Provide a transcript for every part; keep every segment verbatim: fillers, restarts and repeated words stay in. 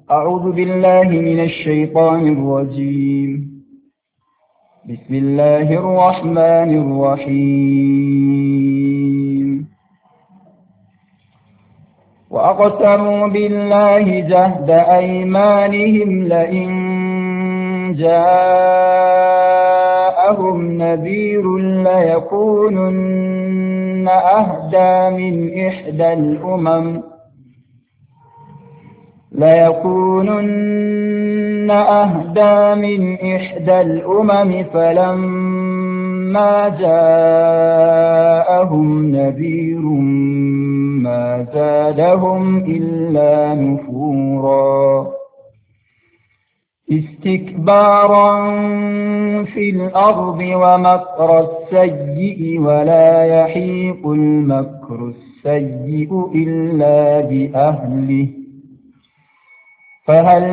أعوذ بالله من الشيطان الرجيم. بسم الله الرحمن الرحيم. وأقسموا بالله جهد أيمانهم لئن جاءهم نذير ليكونن أهدى من إحدى الأمم ليكونن أهدى من إحدى الأمم فلما جاءهم نذير ما زادهم إلا نفورا استكبارا في الأرض ومكر السيء ولا يحيق المكر السيء إلا بأهله فهل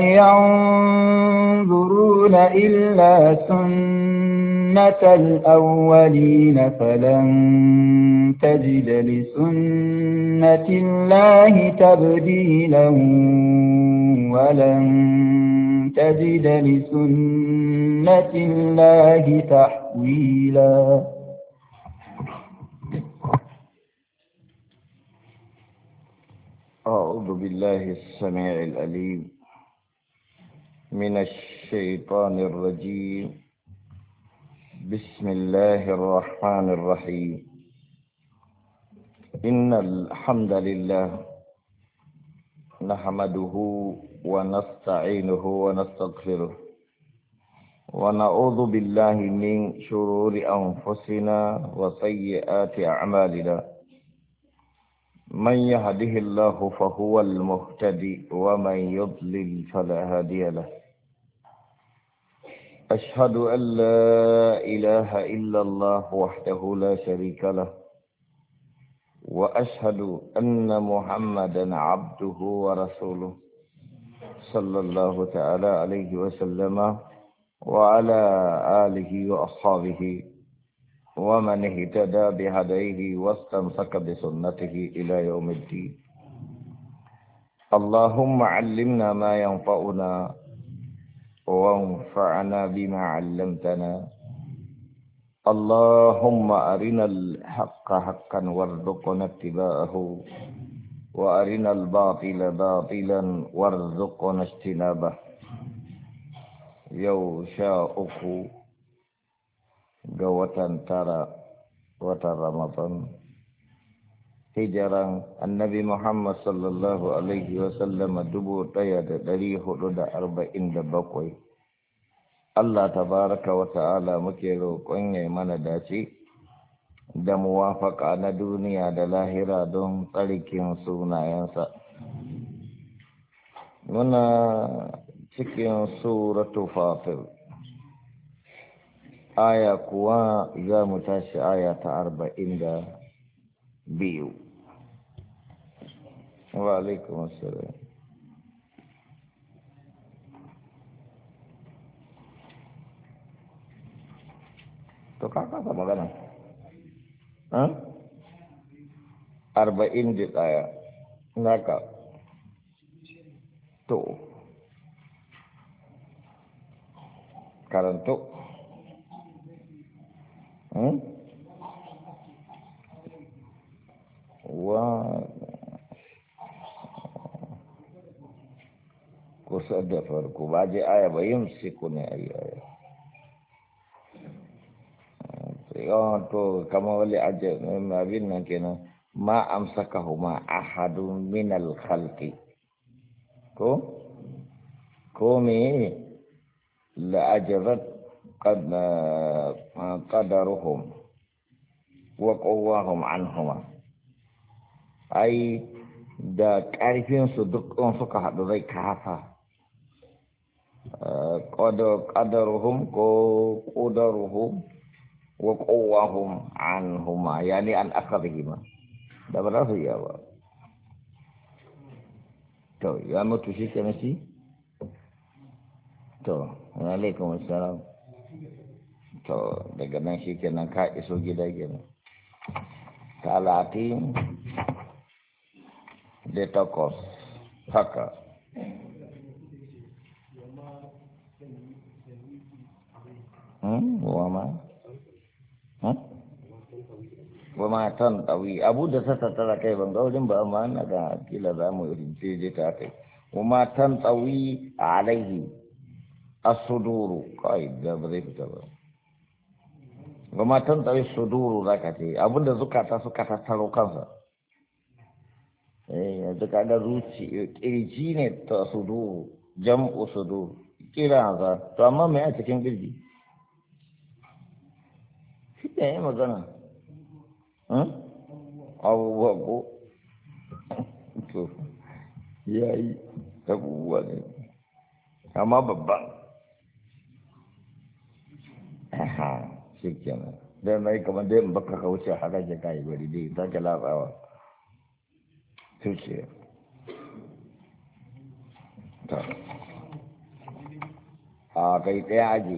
ينظرون إلا سنة الأولين فلن تجد لسنة الله تبديلا ولن تجد لسنة الله تحويلا. أعوذ بالله السميع العليم من الشيطان الرجيم. بسم الله الرحمن الرحيم. إن الحمد لله نحمده ونستعينه ونستغفره ونعوذ بالله من شرور أنفسنا وسيئات أعمالنا. من يهده الله فهو المهتدي ومن يضلل فلا هادي له. أشهد أن لا إله إلا الله وحده لا شريك له وأشهد أن محمدا عبده ورسوله صلى الله تعالى عليه وسلم وعلى آله وأصحابه ومن اهتدى بهديه واستمسك بسنته إلى يوم الدين. اللهم علمنا ما ينفعنا وانفعنا بما علمتنا. اللهم أرنا الحق حقا وارزقنا اتباعه وأرنا الباطل باطلا وارزقنا اجتنابه. يوشاؤك ga watan tara watan Ramadan hijiran annabi Muhammad sallallahu alaihi wasallam dubu ɗaya da ɗari hudu da arba'in da bakwai. Allah tabaraka wa ta'ala muke roƙon ya mana dace da muwafaka na duniya da lahira don tsarkin sunayensa. Muna cikin suratu Fatir. Aya kuwa za mu tashi aya ta arba'in da biyu. Wa alaikum assalam. To ka kasa magana? Ha? Arba'in da ɗaya. Naka. To. Karanto. Hmm? Wa kusa da farko ba je aya ba yin siku ne ayi aya sai to kama wali aje abin nan kenan ma amsakahuma ahadun min al khalqi ko ko me la ajabat قد قدرهم وقواهم عنهما ai da ƙarfinsu duk in suka haɗu zai kasa ƙadaruhum ko ƙudaruhum wa ƙowahum anhuma yani an akarihima da ba za su iya ba. To ya mutu shi ke shi? To alaikum assalam. To daga nan shi kenan ka iso gida kenan. Talatin da takwas haka wama wama tan tawi abu da ta tattara kai ban ga wurin ba amma na ga kila za mu rinje je ta kai wama tan tawi alaihi as-suduru kai da ba zai fita ba wama tan tawi suduru zaka ce abinda zukata suka tattaro kansa eh yanzu kaga zuci kirji ne ta suduru jam'u suduru kira za to amma me a cikin kirji shi ne magana abubuwa ko to ya yi abubuwa ne amma babban aha shi kenan don na yi kamar da yin baka ka wuce haka ke kayi bari dai ta ke latsawa tushe ta a kai ɗaya ake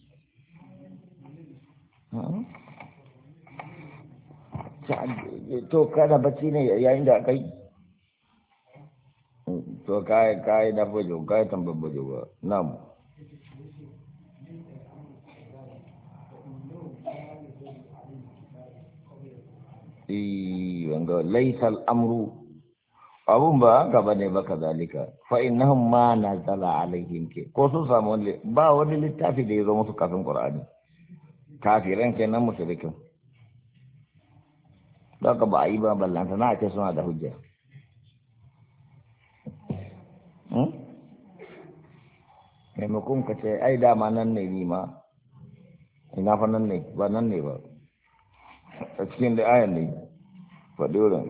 yi to kada bacci ne yayin da aka yi to kai kai da bajo kai tambar bajo ba nam eh wanga laysal amru abun ba haka bane ba kazalika fa innahum ma nazala alaihim ke ko sun samu ba wani littafi da ya zo musu kafin qur'ani kafiran kenan mushrikin daga ba a yi ba ballanta na ce suna da hujja maimakon ka ce ai dama nan ne ni ma ina fa nan ne ba nan ne ba a cikin da ayan ne faɗi wurin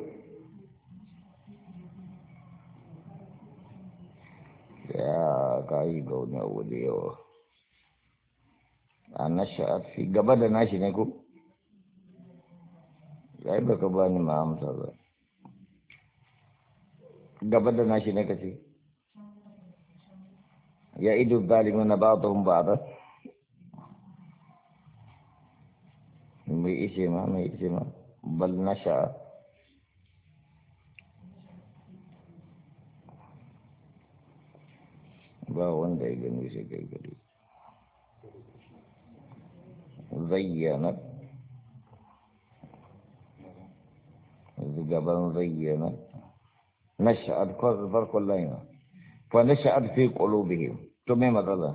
ya ka yi ga wani abu da yawa a nasha fi gaba da nashi ne ko ya yi baka ba ni ma'amsa ba gaba da nashi ne kace ya idu zalimin na ba'dhum ba'da mai ishe ma mai ishe ma bal nasha ba wanda ya gani shi kai gari zayyana gaban zayyana nasha'ad farkon layina fa nasha'ad fi qulubihim to me matsala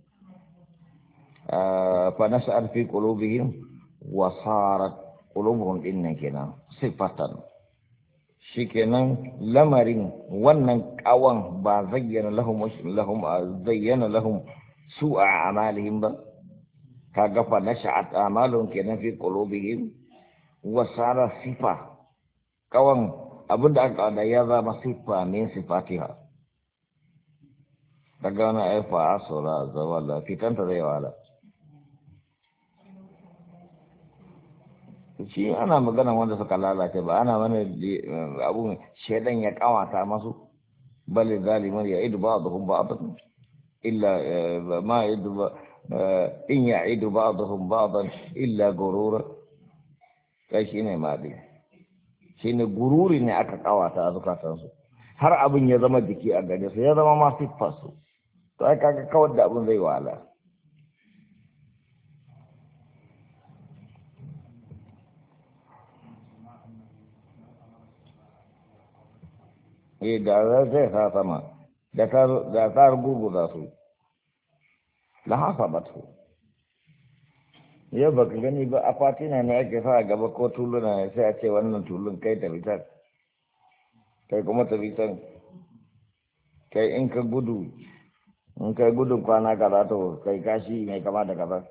fa nasha'ad fi qulubihim wa sarat qulubuhum dinnan kenan sifatan shikenan lamarin wannan kawan ba zayyana lahum lahum zayyana lahum su'a amalihim ba kaga fa nasha'at amalun kenan fi qulubihim wa sara sifa kawan abinda aka da ya zama sifa min sifatiha daga na aifa asura zawala fitanta zai wala shi ana magana wanda suka lalace ba ana wani abu shedan ya kawata masu bal zaliman ya idu ba'dhum ba'dan illa ma idu in ya'idu ba'dhum ba'dan illa gurura kai shine madi shine gururi ne aka kawata a zukatansu har abin ya zama jiki a gare su ya zama ma siffarsu to ai kaga kawar da abin zai wala eh da zai sa sama da ta da ta gurguza su la hasabatu yau baka gani ba a fatina ne ake sa gaba ko tuluna ne sai a ce wannan tulun kai ta fitar kai kuma ta fitar kai in ka gudu in kai gudun kwana kaza to kai kashi mai kama da kaza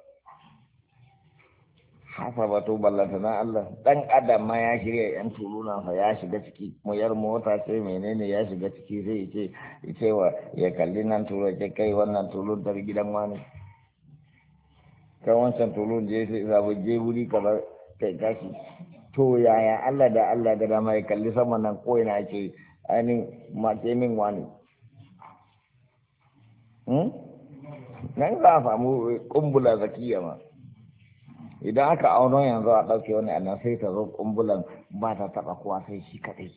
hasabatu ballanta na Allah dan adam ma ya shirya yan tulunansa ya shiga ciki muyar mota ce menene ya shiga ciki sai ce cewa ya kalli nan tulu ce kai wannan tulun dar gidan wani kai wancan tulun je sai zabu je wuri kaza kai kashi to yaya Allah da Allah da dama ya kalli sama nan ko ina ce ani ma ce min wani hmm nan za a samu kumbula zakiya ma idan aka auno yanzu a ɗauke wani annan sai ta zo kumbulan ba ta taɓa kowa sai shi kaɗai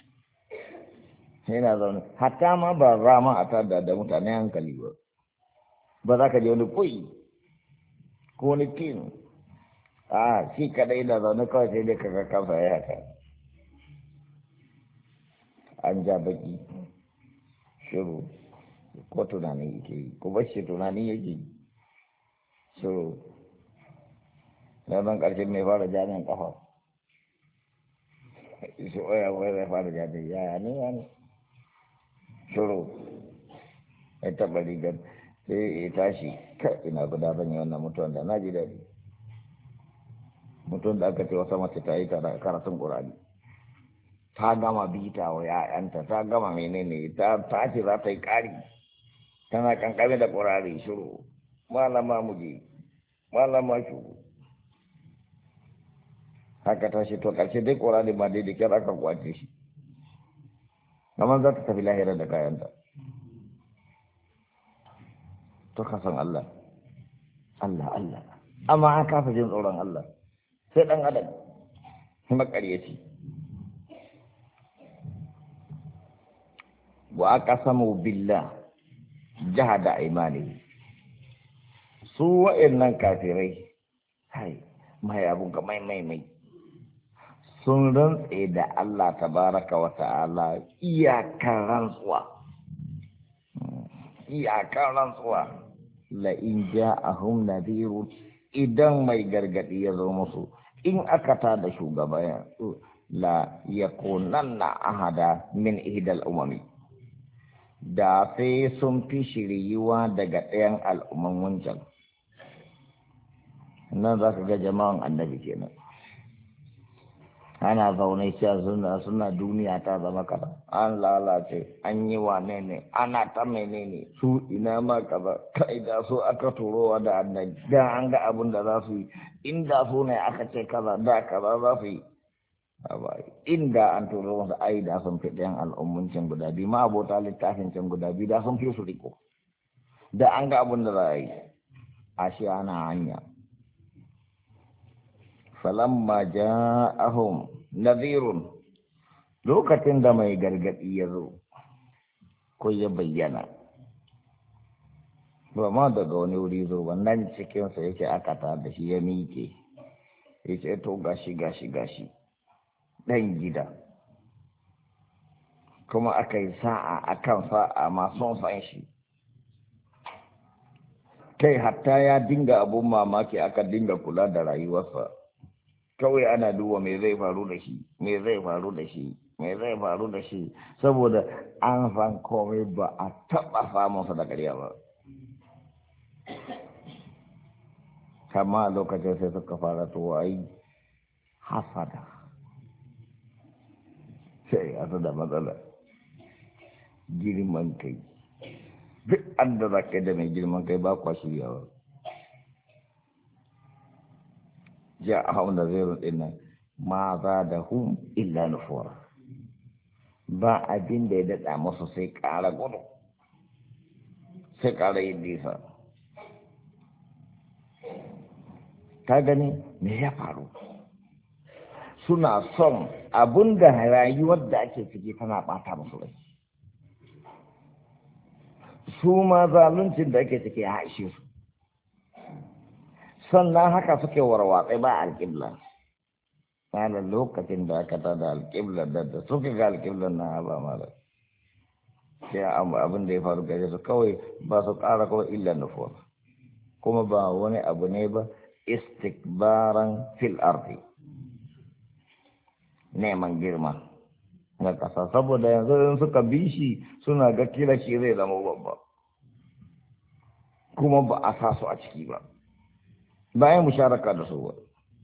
yana zaune hatta ma ba rama a tada da mutane hankali ba ba za ka je wani koyi ko ni kin a shi kadai da zaune kawai sai dai kaga kansa ya haka an ja baki shiru ko tunani yake yi ko bashi tunani yake yi shiru na zan ƙarshen mai fara jami'an kafa shi oya wai zai fara jami'an yaya ne ya ne shiru ya taɓa rigar sai ya tashi ka ina guda ban yi wannan mutuwan da na ji daɗi mutum da aka ce wata mace ta yi karatun ƙurani ta gama bita wa ‘ya'yanta ta gama menene ta tashi za ta yi ƙari tana kankame da ƙurari shiru malama muje malama shuru haka tashi to ƙarshe dai ƙurari ma dai da kyar aka kwace shi kamar za ta tafi lahira da kayanta to ka san Allah Allah Allah amma an kafa jin tsoron Allah sai ɗan adam makaryaci wa aqsamu billah jahada imani su wa'annan kafirai hai mai abun ka mai mai mai sun rantse da Allah tabaraka wa ta'ala iyakar rantsuwa iyakar rantsuwa la in ja'ahum nadhirun idan mai gargadi ya zo musu in aka tada shugaba ya la yakunanna ahada min ihdal umami da sai sun fi shiriyuwa daga ɗayan al'umman wancan nan za ka ga jama'an annabi kenan ana zaune cewa suna suna duniya ta zama kaza an lalace an yi wane ne ana ta menene su ina ma kaza kai da su aka turowa da annabi da an ga abin da za su yi inda su ne aka ce kaza da kaza za su yi inda an turo wasu ai da sun fi ɗayan al'ummuncin guda biyu ma abota littafin can guda biyu da sun fi su riko da an ga abin da za a yi a shi ana hanya falamma ja'ahum nadhirun lokacin da mai gargadi ya zo ko ya bayyana ba ma daga wani wuri zo ba nan cikinsa yake aka ta da shi ya miƙe ya ce to gashi gashi gashi ɗan gida kuma aka yi sa'a a kan sa'a masu san shi kai hatta ya dinga abun mamaki aka dinga kula da rayuwarsa kawai ana duba me zai faru da shi me zai faru da shi me zai faru da shi saboda an san komai ba a taɓa samunsa da ƙarya ba kama lokacin sai suka fara tuwa yi hasada sai a da matsala girman kai duk an da za ka da mai girman kai ba kwa shiryawa ja a hau da zai rutsin nan ma za da hun illa nufura ba abin da ya daɗa masu sai ƙara gudu sai ƙara yin nisa ka gani me ya faru suna son abun da rayuwar da ake ciki tana ɓata musu rai su ma zaluncin da ake ciki ya haishe su sannan haka suke warwatsai ba alƙibla ranar lokacin da aka tada alƙibla da da suka ga alƙibla na ba mara sai abin da ya faru gare su kawai ba su ƙara kawai illa nufuwa kuma ba wani abu ne ba istikbaran fil ardi neman girma na ƙasa saboda yanzu in suka bi shi suna ga kila shi zai zama babba kuma ba a sa su a ciki ba bayan musharaka da su ba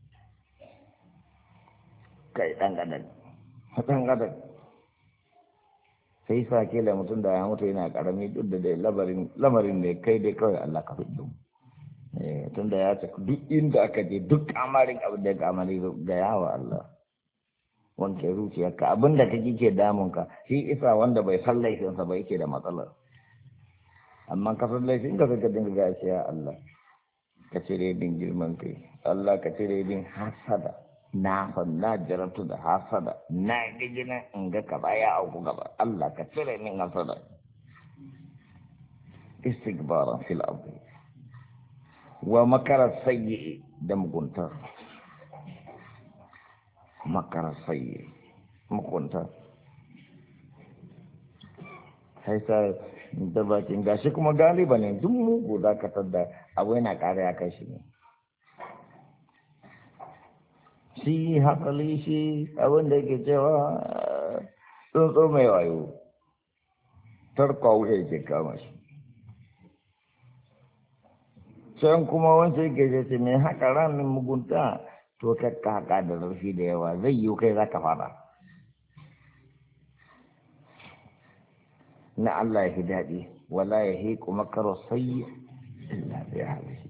kai ɗan gadan ɗan gadan sai sa kila mutum da ya mutu yana ƙarami duk da dai lamarin da kai dai kawai Allah ka fi tun da ya ce duk inda aka je duk kamarin abin da kamari ga yawa Allah wanke zuciyarka abin da kake ke damunka shi isa wanda bai san laifinsa ba yake da matsalar amma ka san laifin ka kaka dinga gashi ya Allah ka cire din girman kai Allah ka cire din hasada na san na jarabtu da hasada na gijina in ga ka baya auku gaba Allah ka cire min hasada istighbaran fil ardi wa makarar sayyi da mugunta makarar sayyi mugunta sai sa da bakin gashi kuma galiba ne duk mugu za ka tadda abu yana ƙara ya kai shi ne shi haƙali shi abin da yake cewa tsuntsu mai wayo tarko wuce ke kama shi can kuma wancan yake ce mai haka ramin mugunta to kakka haka da zarfi da yawa zai yi kai za ka fara na Allah ya fi daɗi wala ya hiku makaro sai illa bai halishi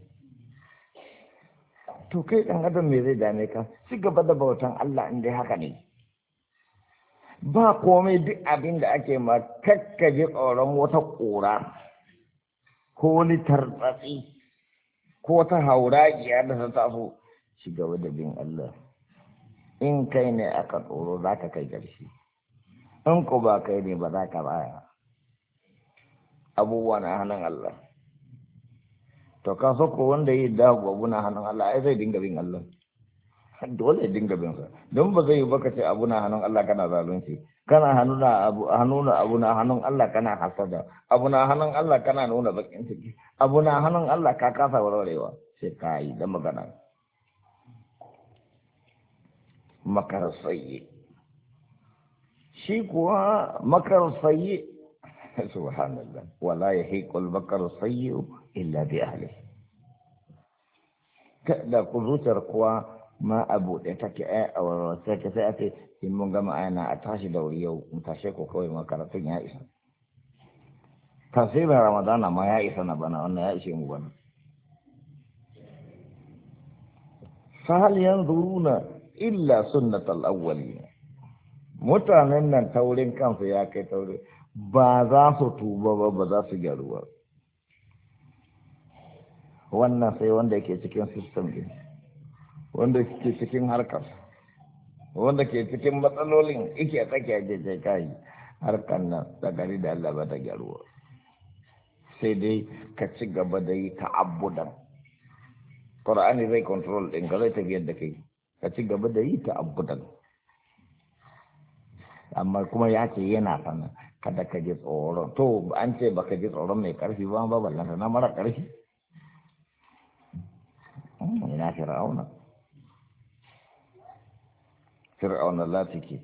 to kai ɗan adam me zai dame ka ci gaba da bautan Allah in dai haka ne ba komai duk abin da ake ma kakkaje tsoron wata ƙura ko wani tartsatsi ko ta hauragiya da ta taso ci gaba da bin Allah in kai ne aka tsoro za ka kai ƙarshe in ko ba kai ne ba za ka baya abubuwa na hannun Allah to ka so ko wanda yi dawo abu na hannun Allah ai zai dinga bin Allah dole ya dinga bin sa don ba zai yi baka ce abu na hannun Allah kana zalunci kana hannuna abu hannuna abu na hannun Allah kana hasada abu na hannun Allah kana nuna bakin ciki abu na hannun Allah ka kasa warwarewa sai ka yi da magana makar sayyi shi kuwa makar sayyi subhanallah wala yahiqul bakar sayyi illa bi ahli kada ku zuciyar kuwa ma abu da take ai a warware sai ka sai a ce in mun gama ayana a tashi da wuri yau mu tashe ko kawai makaratun ya isa tafsirin ramadana ma ya isa na bana wannan ya ishe mu bana fa hal yanzuruna illa sunnatal awwalin mutanen nan taurin kansu ya kai taurin ba za su tuba ba ba za su gyaru ba wannan sai wanda yake cikin system din wanda ke cikin harkar wanda ke cikin matsalolin yake tsakiya jeje kai harkar nan da gari da Allah ba ta gyaruwa sai dai ka ci gaba da yi ta'abbudan Qur'ani zai control din ka zai tafiyar da kai ka ci gaba da yi ta'abbudan amma kuma ya ce yana sana kada ka ji tsoron to an ce baka ji tsoron mai karfi ba ba ballanta na mara karfi ina fir'auna fir'auna latiki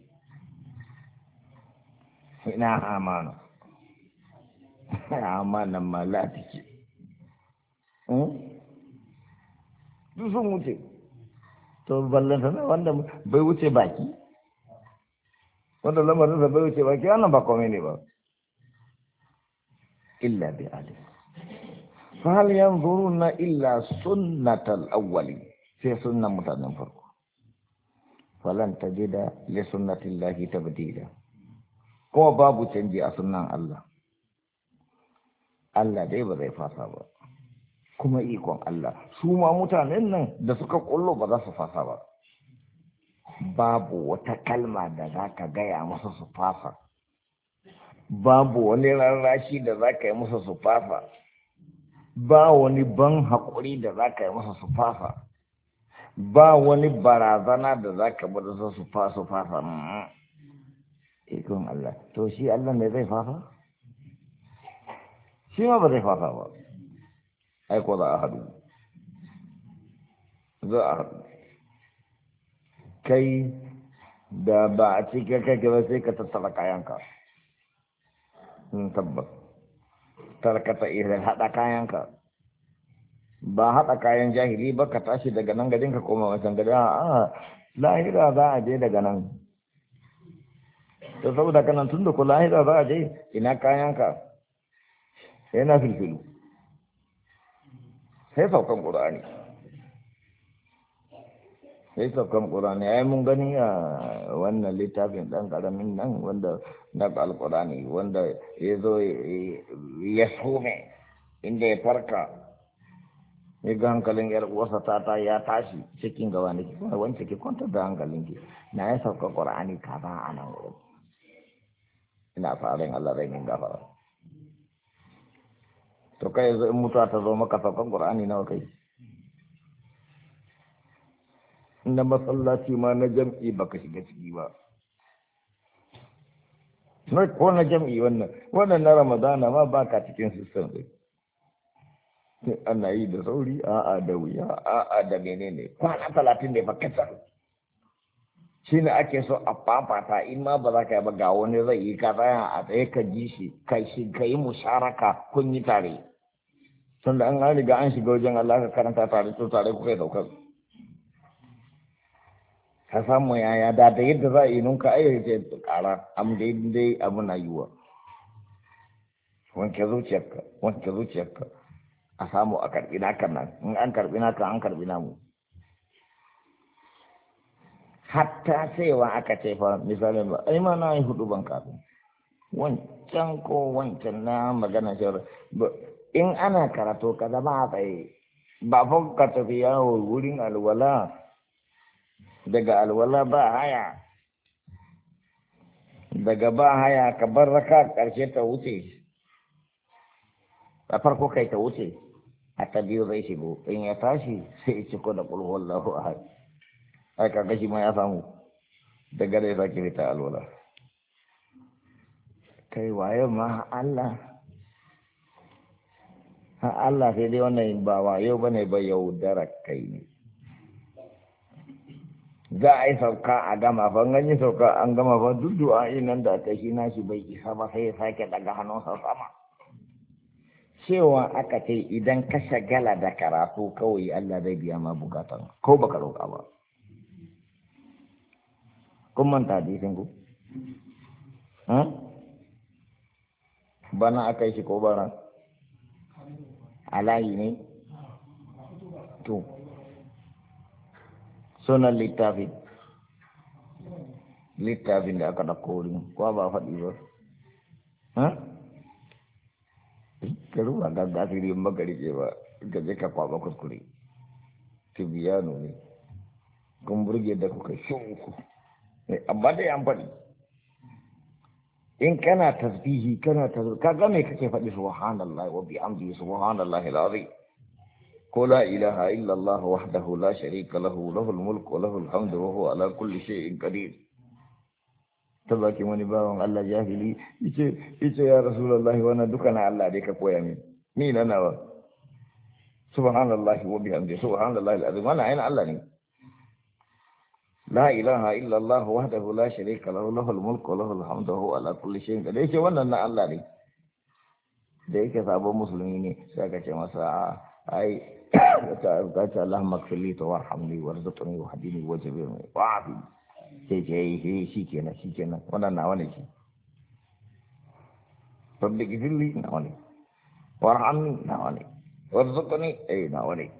ina amana amana ma latiki duk sun wuce to ballanta na wanda bai wuce baki wanda lamarin da bai wuce baki wannan ba komai ne ba illa bi alim fa hal yanzuruna illa sunnatal awwali sai sunnan mutanen farko falan tajida li sunnatillahi tabdila kuma babu canji a sunnan Allah Allah dai ba zai fasa ba kuma ikon Allah su ma mutanen nan da suka kullo ba za su fasa ba babu wata kalma da za ka gaya musu su fafa babu wani rarrashi da za ka yi musu su fafa ba wani ban haƙuri da za ka yi musu su fafa ba wani barazana da za ka bada su fafa su fafa ikon Allah to shi Allah ne zai fafa shi ma ba zai fafa ba aiko za a haɗu za a haɗu kai da ba a cikin kake ba sai ka tattara kayanka tabbas tarkata irin haɗa kayanka ba haɗa kayan jahili ba ka tashi daga nan gadin ka koma wancan gada a lahira za a je daga nan to saboda kanan tun da ku lahira za a je ina kayanka yana filfilu sai saukan ƙur'ani sai saukan ƙurani ya yi mun gani a wannan littafin ɗan ƙaramin nan wanda na alƙurani wanda ya zo ya some inda ya farka ya ga hankalin yar uwarsa ta ta ya tashi cikin gaba ne ki kuma wance ki kwantar da hankalin ki na ya sauka ƙurani ka ba a nan wurin ina farin Allah zai min gafara to kai yanzu in mutuwa ta zo maka saukan ƙurani nawa kai na masallaci ma na jam'i baka shiga ciki ba ko na jam'i wannan wannan na ramadana ma baka cikin sistem ɗin ana yi da sauri a'a da wuya a'a da menene kwana talatin ne fa kasar shi ne ake so a fafata in ma ba za ka yi ba ga wani zai yi ka tsaya a tsaye ka ji shi kai shi ka yi musharaka kun yi tare tun da an riga an shiga wajen Allah ka karanta tare to tare kuka yi saukar ka samu yaya da da yadda za a yi nunka ayyar ce kara am dai dai abu na yiwa wanke zuciyarka wanke zuciyarka a samu a karbi naka nan in an karbi naka an karbi namu hatta cewa aka ce fa misalin ba ai ma na yi hudu ban kafin wancan ko wancan na magana shawar in ana karatu ka zama a tsaye ba fa ka tafi yawo wurin alwala daga alwala ba haya daga ba haya ka bar raka karshe ta wuce a farko kai ta wuce a ta biyu zai shigo in ya tashi sai ya ciko da kulhuwallahu ahad ai kaga shi ma ya samu daga da ya sake fita alwala kai waye ma Allah ha Allah sai dai wannan ba wayo bane ba yaudara kai ne za a yi sauka a gama fa an yi sauka an gama fa duk du'a nan da ta shi nashi bai isa ba sai ya sake daga hannunsa sama cewa aka ce idan ka shagala da karatu kawai Allah zai biya ma bukatan ko baka roƙa ba kun manta hadisin ku bana aka yi shi ko bara alayi ne to sunan littafin littafin da aka ɗauko wurin kuwa ba faɗi ba ka ruwa ga gafiri magari ke ba ka je ka kwaba kuskure tibiyano ne kun burge da kuka shunku amma dai an faɗi in kana tasbihi kana tasbihi ka ga me kake faɗi subhanallahi wa bihamdihi subhanallahi alazim ko la ilaha illa allah wahdahu la sharika lahu lahul mulku wa lahul hamdu wa huwa ala kulli shay'in qadir tabaki wani bawan Allah jahili yace yace ya rasulullahi wannan duka na Allah dai ka koya min ni na nawa subhanallahi wa bihamdihi subhanallahi alazim wannan ayin Allah ne la ilaha illa Allah wahdahu la sharika lahu lahul mulku wa lahul hamdu wa huwa ala kulli shay'in qadir yake wannan na Allah ne da yake sabon musulmi ne sai ka ce masa ai ta ta Allahumma ighfirli warhamni warzuqni wahdini wajbirni wa'afi sai ce yi shikenan shikenan wannan nawa ne shi rabbi ighfirli nawa ne warhamni nawa ne warzuqni ai nawa ne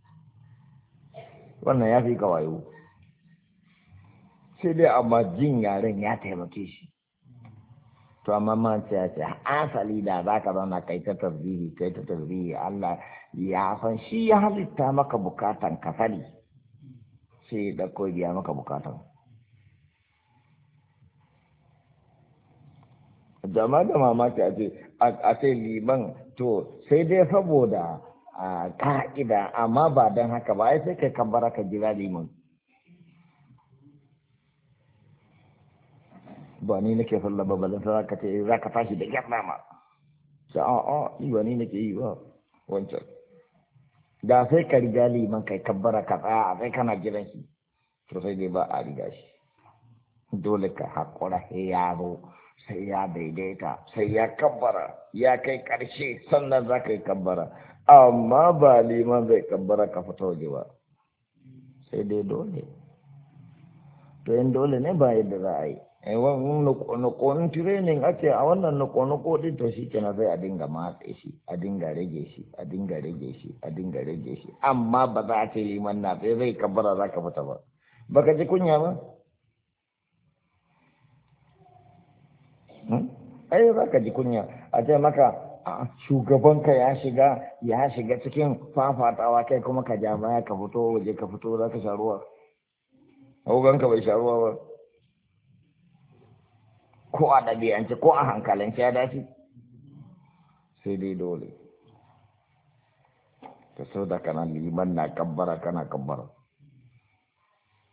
wannan ya fi kawayo sai dai amma jin yaren ya taimake shi to amma man ce ce asali da za ka zauna kai ta tasbihi kai ta tasbihi Allah ya san shi ya halitta maka bukatan ka sani sai da ko biya maka bukatan jama'a da mamaki a ce a ce liman to sai dai saboda ka'ida amma ba don haka ba ai sai kai kabbara ka jira liman ba ni nake sallah ba balan sai ka ce za ka tashi da gyarna ma sai a a ni ba ni nake yi ba wancan da sai ka riga liman kai kabbara ka tsaya a sai kana jiran shi to sai dai ba a riga shi dole ka haƙura sai ya zo sai ya daidaita sai ya kabbara ya kai ƙarshe sannan za ka yi kabbara amma ba liman zai kabbara ka fita waje ba sai dai dole to yin dole ne ba yadda za a yi nukonin training ake a wannan nukoniko din to shi kenan sai a dinga matse shi a dinga rage shi a dinga rage shi a dinga rage shi amma ba za a ce liman na sai zai kabbara za ka fita ba baka ji kunya ba ai za ka ji kunya a ce maka shugabanka ya shiga ya shiga cikin fafatawa kai kuma ka ja baya ka fito waje ka fito za ka sha ruwa hauganka bai sha ruwa ba ko a ɗabi'ance ko a hankalance ya dace sai dai dole ta sau da kana liman na kabbara kana kabbara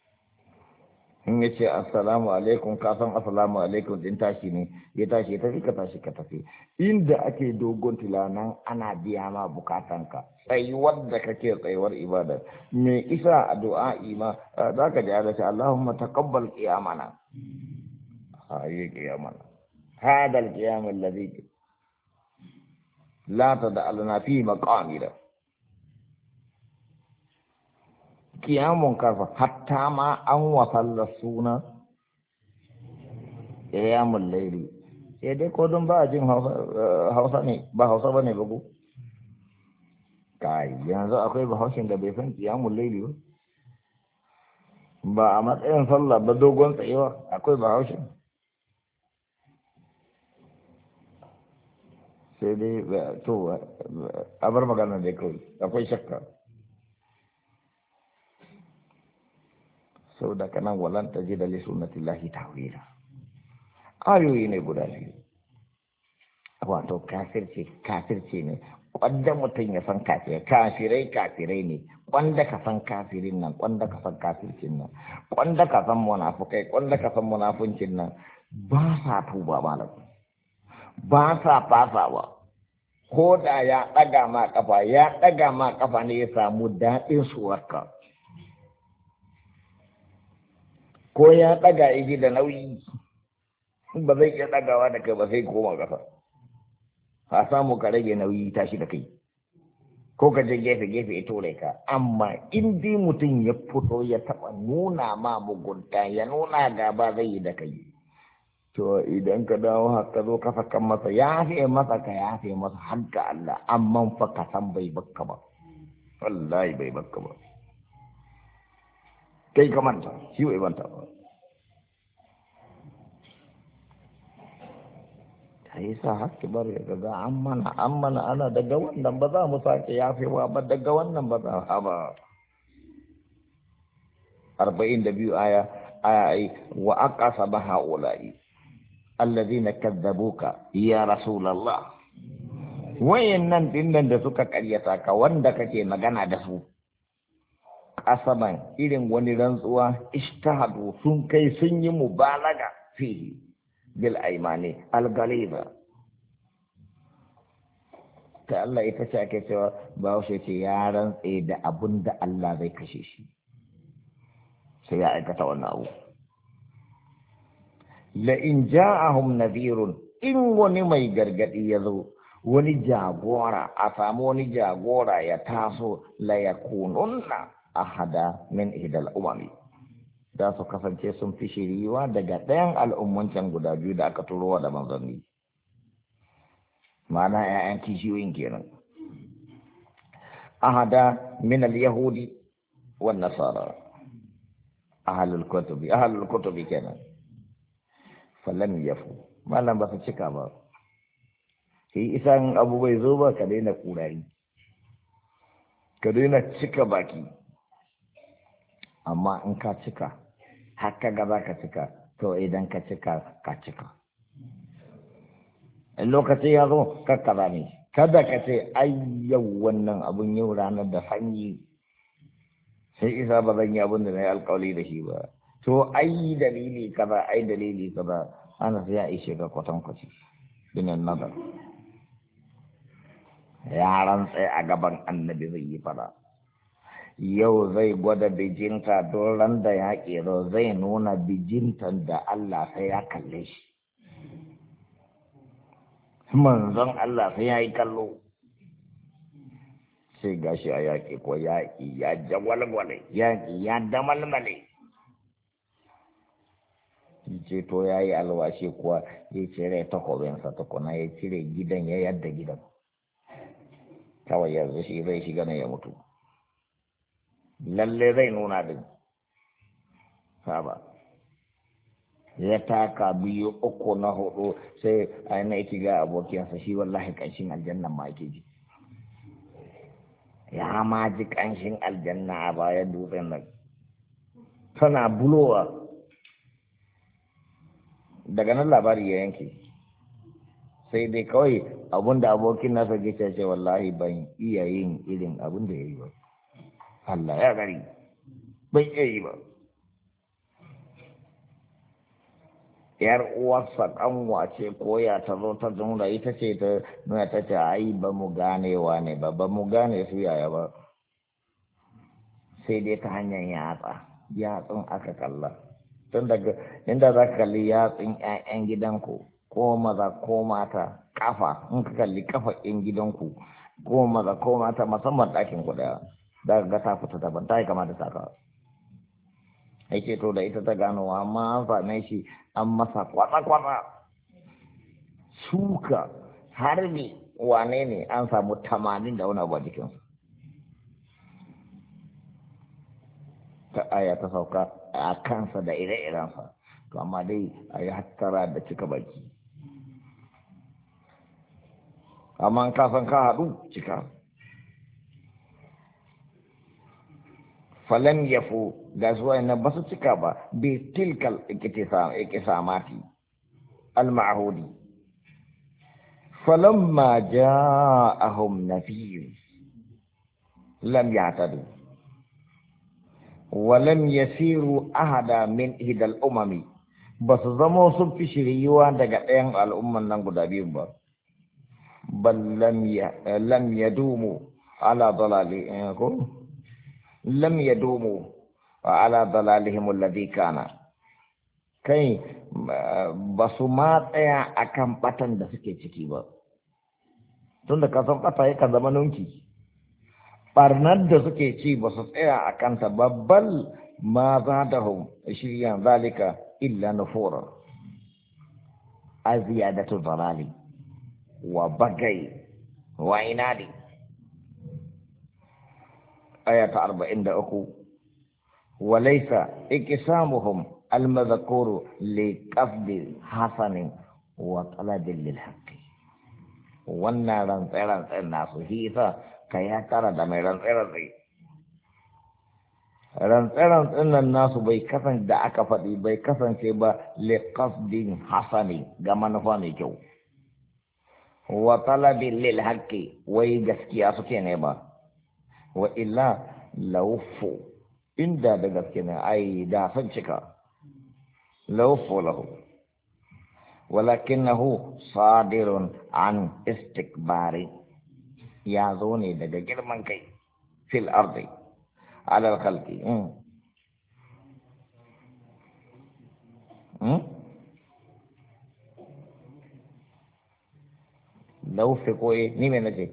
in ya ce assalamu alaikum ka san assalamu alaikum din tashi ne ya tashi ya tafi ka tashi ka tafi inda ake dogon tilanan ana biya ma bukatanka tsayuwar da kake tsayuwar ibada me isa addu'a ima za ka ji Allah Allahumma taqabbal qiyamana ayi qiyamana hada al-qiyam alladhi la tad'alna fi maqamina kiyamun karfa hatta ma an wasalla suna kiyamun laili sai dai ko don ba jin hausa ne ba hausa ba ne bago kai yanzu akwai bahaushin da bai san kiyamun laili ba ba a matsayin sallah ba dogon tsayewa akwai bahaushin sai dai to a bar magana dai kawai akwai shakka sau da kanan walanta ji da lissunatillahi tawila ayoyi ne guda biyu wato kafirci kafirci ne kwanda mutum ya san kafirai kafirai kafirai ne kwanda ka san kafirin nan kwanda ka san kafircin nan kwanda ka san munafukai kwanda ka san munafuncin nan ba sa tuba malam ba sa fasawa ko da ya ɗaga ma kafa ya ɗaga ma kafa ne ya samu daɗin suwarka ko ya ɗaga iji da nauyi ba zai iya ɗagawa da kai ba sai koma ƙasa a samu ka rage nauyi tashi da kai ko ka je gefe-gefe ya tore ka amma in dai mutum ya fito ya taɓa nuna ma mugunta ya nuna gaba zai yi da kai to idan ka dawo haka zo ka saka masa ya fi masa ka ya fi masa hanka Allah amma fa ka san bai bakka ba wallahi bai bakka ba kai ka manta shi bai manta ba ta yi sa haske bari ya gaga an mana an mana ana daga wannan ba za mu sake yafewa ba daga wannan ba za a ba arba'in da biyu aya aya ai wa aqasa ba haula'i alladhina kadzabuka ya rasulullah wayannan dinnan da suka karyata ka wanda kake magana da su asaban irin wani rantsuwa ishtahadu sun kai sun yi mubalaga fihi bil aymani al galiba ta Allah ita ce ake cewa ba wasu ce ya rantse da abun da Allah zai kashe shi sai ya aikata wannan abu la in ja'ahum nadhirun in wani mai gargadi ya zo wani jagora a samu wani jagora ya taso la yakununna ahada min ihdal umami da su kasance sun fi shiriwa daga ɗayan al'ummancin guda biyu da aka turowa da manzanni ma'ana ƴaƴan kishiyoyin kenan ahada min al-yahudi wan nasara ahlul kutubi ahlul kutubi kenan falam yafu malam ba su cika ba sai isan abu bai zo ba ka daina kurari ka daina cika baki amma in ka cika haka gaba ka cika to idan ka cika ka cika in lokaci ya zo kakkara ne kada ka ce ai yau wannan abun yau ranar da sanyi sai isa ba zan yi abin da na yi alkawali da shi ba to ai dalili kaza ai dalili kaza ana sai ya ishe ga kwatankwaci dinan nazar yaran tsaye a gaban annabi zai yi fada yau zai gwada bijinta don ran da ya ƙero zai nuna bijintan da Allah sai ya kalle shi manzon Allah sai ya yi kallo sai gashi a yaƙi ko yaƙi ya jagwalgwale yaƙi ya damalmale ce to ya yi alwashi kuwa ya cire takobinsa tukuna ya cire gidan ya yadda gidan kawai yanzu shi zai shiga na ya mutu lalle zai nuna din saba ya taka biyu uku na hudu sai aina yake ga abokinsa shi wallahi kanshin aljanna ma yake ji ya ma ji kanshin aljanna a bayan dutsen nan tana bulowa daga nan labari ya yanke sai dai kawai abinda abokin nasa ke ce wallahi ban iya yin irin abin da ya yi ba Allah ya gari ban iya yi ba yar uwarsa kanwa ce ko ya ta zo ta zunra ita ce ta nuna ta ce ai ba mu ganewa ne ba ba mu gane su yaya ba sai dai ta hanyar yatsa yatsun aka kalla tun daga inda za ka kalli yatsun 'ya'yan gidanku ko maza ko mata kafa in ka kalli kafa 'yan gidanku ko maza ko mata musamman ɗakin ku daya da ga ta fita daban ta yi kama da saka ake to da ita ta gano amma an same shi an masa kwata-kwata suka harbi wane ne an samu tamanin da wani abu a jikinsu ta aya ta sauka a kansa da ire-irensa to amma dai a yi hattara da cika baki amma kasan ka haɗu cika falam yafu ga zuwa na ba su cika ba bi tilkal ikisamati al-ma'hudi falamma ja'ahum nabiy lam yahtadu wa lam yasiru ahada min ihda al-umami ba su zama sun fi shiriyuwa daga ɗayan al'umman nan guda biyu ba bal lam ya lam yadumu ala dalali ko lam yadumu ala dalalihim alladhi kana kai ba su ma tsaya akan batan da suke ciki ba tunda ka san bata yake zama nunki barnar da suke ci ba su tsaya akan ta babbal ma zadahum shiriyan zalika illa nufura aziyadatu dalali wa bagai wa inadi آية أربعين دقيقة وليس إقسامهم المذكور لقصد حسن وطلب للحق wannan rantsaren nasu shi yasa ka ya tara da mai rantsaren rantsaren nan nasu bai kasance da aka faɗi bai kasance ba liqasdin hasani ga manufa mai kyau wa talabin lil haqqi wai gaskiya suke ne ba wa illa laufu inda da gaske ne ai da san cika laufu lahu walakinahu sadirun an istikbari ya zo ne daga girman kai fil ardi ala al-khalqi laufi ko ni me nace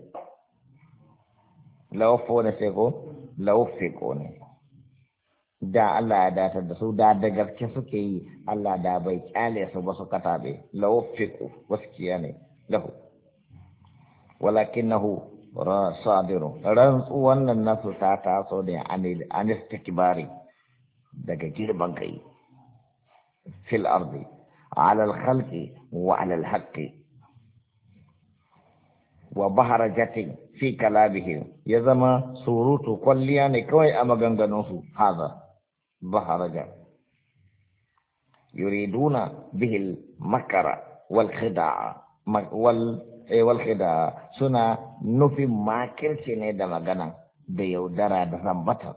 laufo ne sai ko laufiko ne da Allah ya datar da su da da gaske suke yi Allah da bai kyale su ba su katabe laufiku gaskiya ne lahu walakinahu sadiru rantsu wannan nasu ta taso ne an istikbari daga girman kai fil ardi ala al khalqi wa ala al haqqi wa baharajatin fi kalabihim ya zama surutu kwalliya ne kawai a maganganunsu haza baharaja yuriduna bihil makara wal khida'a wal wal khida'a suna nufin makirci ne da magana da yaudara da zambata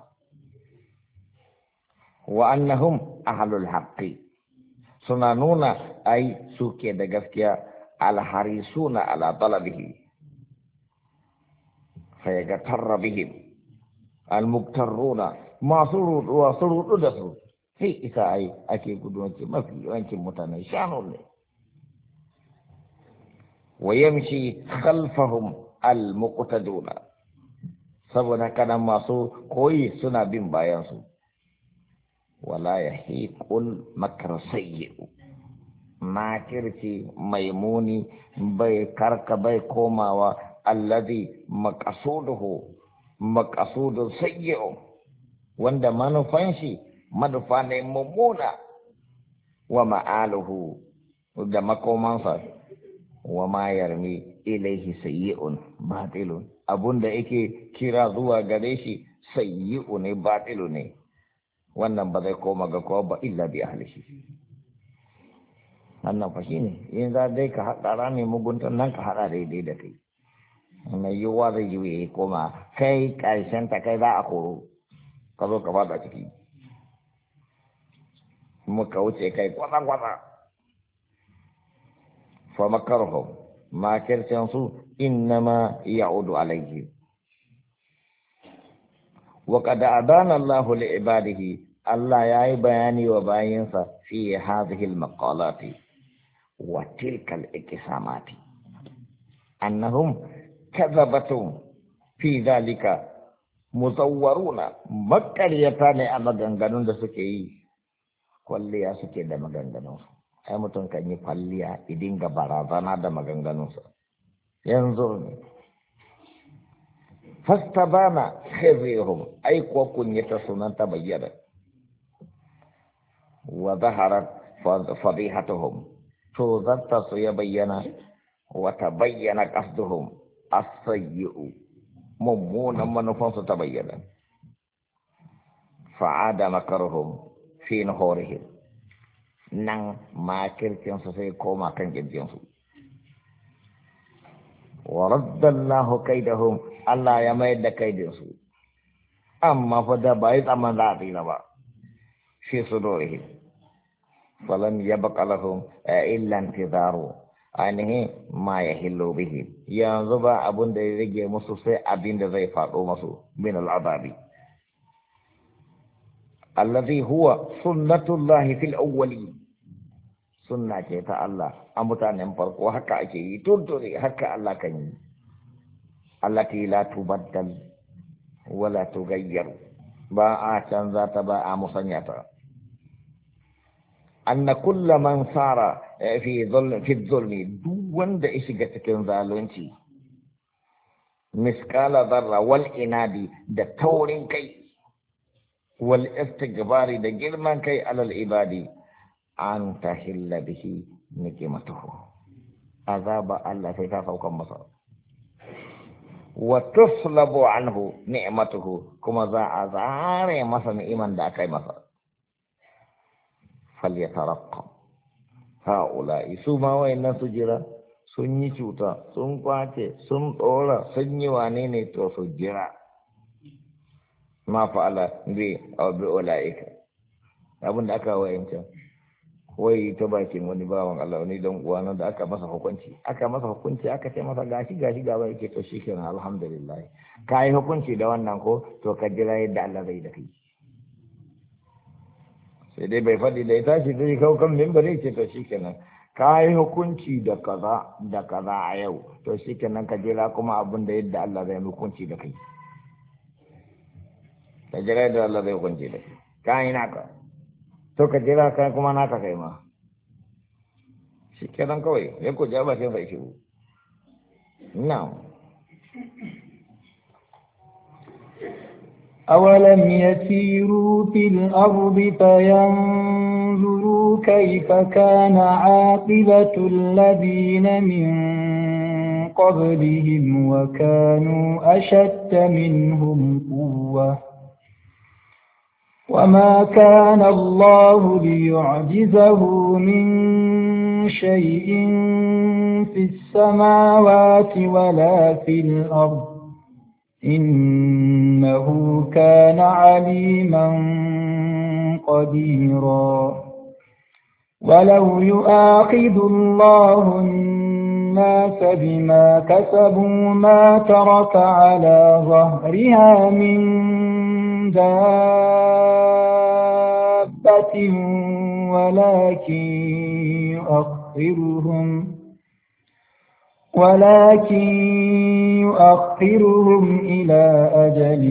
wa annahum ahlul haqqi suna nuna ai suke da gaskiya alharisuna ala talabihi فيغتر بهم المغترون ما سرود وسرود دسو هي إساء أكي قدوانك ما في وانك متاني شانو لي ويمشي خلفهم المقتدون سبنا كان ماسو كوي سنا بين بايانسو ولا يحيق المكر السيء makirci maimuni bai karka bai komawa alladhi maqasuduhu maqasudu sayyi'u wanda manufan shi manufa ne mummuna wa ma'aluhu da makomansa wa ma yarmi ilaihi sayyi'un batilun abunda yake kira zuwa gare shi sayyi'u ne batilu ne wannan ba zai koma ga kowa ba illa bi ahlihi wannan fa shine in za dai ka haɗa rami muguntan nan ka haɗa daidai da kai mai yiwuwa zai yi ya koma kai ƙarshen ta kai za a koro ka zo ka bada ciki muka wuce kai kwata-kwata فمكرهم ما كرتنسو إنما يعود عليه. وقد أبان الله لعباده الله يعي بياني وباينسا في هذه المقالات وتلك الإقسامات أنهم كذبة في ذلك مزورون مكريتان أما غنغنون da suke yi kwalliya suke da maganganunsu. Ai mutum kan yi kwalliya idin ga barazana da maganganunsa yanzu ne fastabana khizihum ai ko kunyata sunan ta bayyana wa zaharat fadihatuhum to zanta su ya bayyana wa tabayyana qasduhum as-sayyi'u mummunan manufansu ta bayyana fa'ada makaruhum fi nuhurihim nan makircinsu sai koma kan kirjinsu wa raddallahu kaidahum Allah ya mayar da kaidinsu amma fa da bai tsaman za a tsira ba fi sudurihim falam yabqa lahum illa intizaru ainihi ma yahillu bihi yanzu ba abun da ya rage musu sai abin da zai faɗo musu min al'adabi alladhi huwa sunnatullahi fil awwalin sunna ce ta Allah a mutanen farko haka ake yi tuntuni haka Allah kan yi allati la tubaddal wala tughayyar ba a canza ta ba a musanya ta anna kullu man sara fi dhulm fi dhulmi duk wanda ya shiga cikin zalunci miskala dharra wal inadi da taurin kai wal istikbari da girman kai alal ibadi an tahilla bihi nikmatuhu azaba Allah sai ta saukan masa wa tuslabu anhu ni'matuhu kuma za a zare masa ni'iman da aka yi masa falyataraqqa haula'i su ma wayannan su jira sun yi cuta sun kwace sun dora sun yi wane ne to su jira ma fa'ala bi aw bi ulaika abin da aka wayanta wai ta bakin wani bawan Allah wani dan uwana da aka masa hukunci aka masa hukunci aka ce masa gashi gashi gaba yake to shikenan alhamdulillah kai hukunci da wannan ko to ka jira yadda Allah zai da kai sai dai bai fadi da ita shi zai kawo kan minbari ce to shikenan kai hukunci da kaza da kaza a yau to shikenan ka jira kuma abin da yadda Allah zai hukunci da kai ka jira yadda Allah zai hukunci da kai kai naka to ka jira kai kuma naka kai ma shi kenan kawai ya ko ja ba sai bai shigo na'am أولم يسيروا في الأرض فينظروا كيف كان عاقبة الذين من قبلهم وكانوا أشد منهم قوة وما كان الله ليعجزه من شيء في السماوات ولا في الأرض إنه كان عليما قديرا ولو يؤاخذ الله الناس بما كسبوا ما ترك على ظهرها من دابة ولكن يؤخرهم ولكن يؤخرهم إلى أجل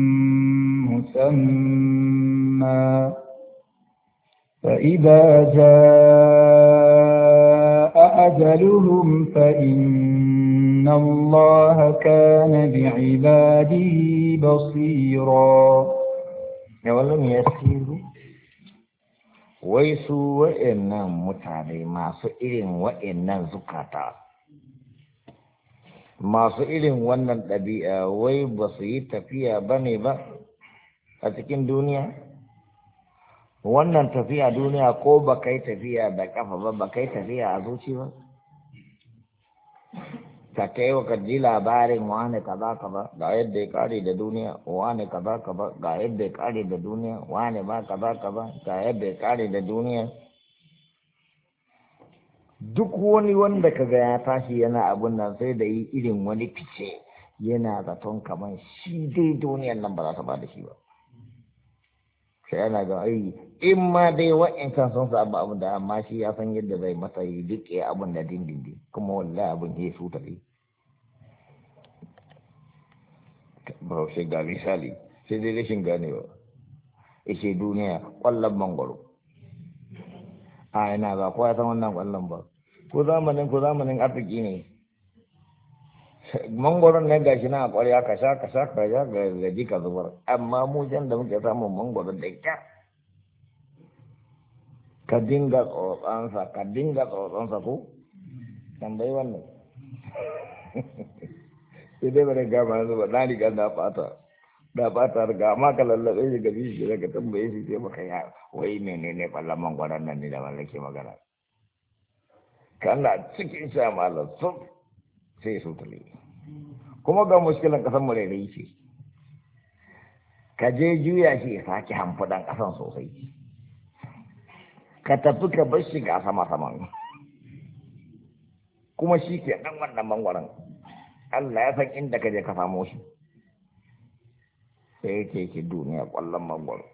مسمى فإذا جاء أجلهم فإن الله كان بعباده بصيرا ولم يسيروا ويسوا وإنهم متعلي ما سئلين وإنهم زكاة masu irin wannan ɗabi'a wai ba su yi tafiya ba ne ba a cikin duniya wannan tafiya duniya ko ba kai tafiya da ƙafa ba ba kai tafiya a zuci ba ka kai wa ka ji labarin wane kaza kaza ga yadda ya kare da duniya wane kaza kaza ga yadda ya kare da duniya wane ba kaza kaza ga yadda ya kare da duniya duk wani wanda kaga ya tashi yana abun nan sai da yi irin wani fice yana zaton kamar shi dai duniyar nan ba za ta ba da shi ba sai yana ga ai in ma dai wa'ancan sun sa abu abu da amma shi ya san yadda zai masa yi rike abun da dindindin kuma wallahi abun ya su tafi ba sai ga misali sai dai rashin ganewa ishe duniya kwallon mangwaro a ina ba kowa ya san wannan kwallon ba ko zamanin ko zamanin arziki ne mangwaron ne gashi na a kwarya ka sha ka sha ka sha ga gaji ka zubar amma mu jan da muke samun mangwaron da kyar ka dinga tsotsansa ka dinga tsotsansa ko tambayi wannan sai dai bane gama yanzu ba na riga na fata da fata riga amma ka lallabe shi gabi shi daga tambaye shi sai baka ya wai menene kwallon mangwaron nan ne da mallake magana kana cikin sha malam sun sai su tale kuma ga muskilan kasan mu da ce ka je juya shi ya sake hamfudan kasan sosai ka tafi ka bar shi ga sama saman kuma shi ke nan wannan mangwaron Allah ya san inda ka je ka samo shi sai yake ki duniya kwallon mangwaro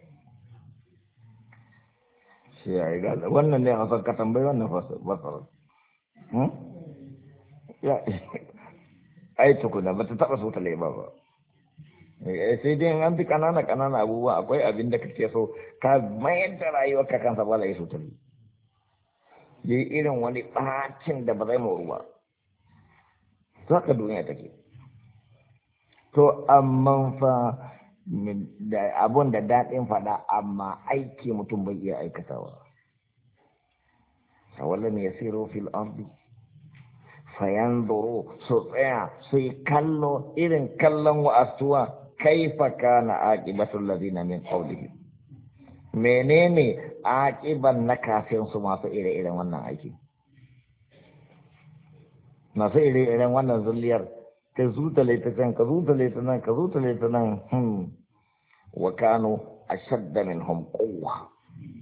sai ya yi gada wannan ne a san ka tambayi wannan fasarar ya ai tukuna ba ta taba so ta leba ba sai dai an bi kanana kanana abubuwa akwai abin da kake so ka mayar da rayuwar ka kansa ba zai so ta yi yi irin wani bacin da ba zai moru ba to haka duniya take to amma fa da abun da daɗin faɗa amma aiki mutum bai iya aikatawa awalam yasiru fil ardi fayanzuru su tsaya su yi kallo irin kallon wa'astuwa kaifa kana aqibatul ladina min qawlihim menene aqiban na kafin su masu ire-iren wannan aiki masu ire-iren wannan zulliyar ka zutale ta can ka zutale ta nan ka zutale ta nan hmm wa kanu ashadda minhum quwwa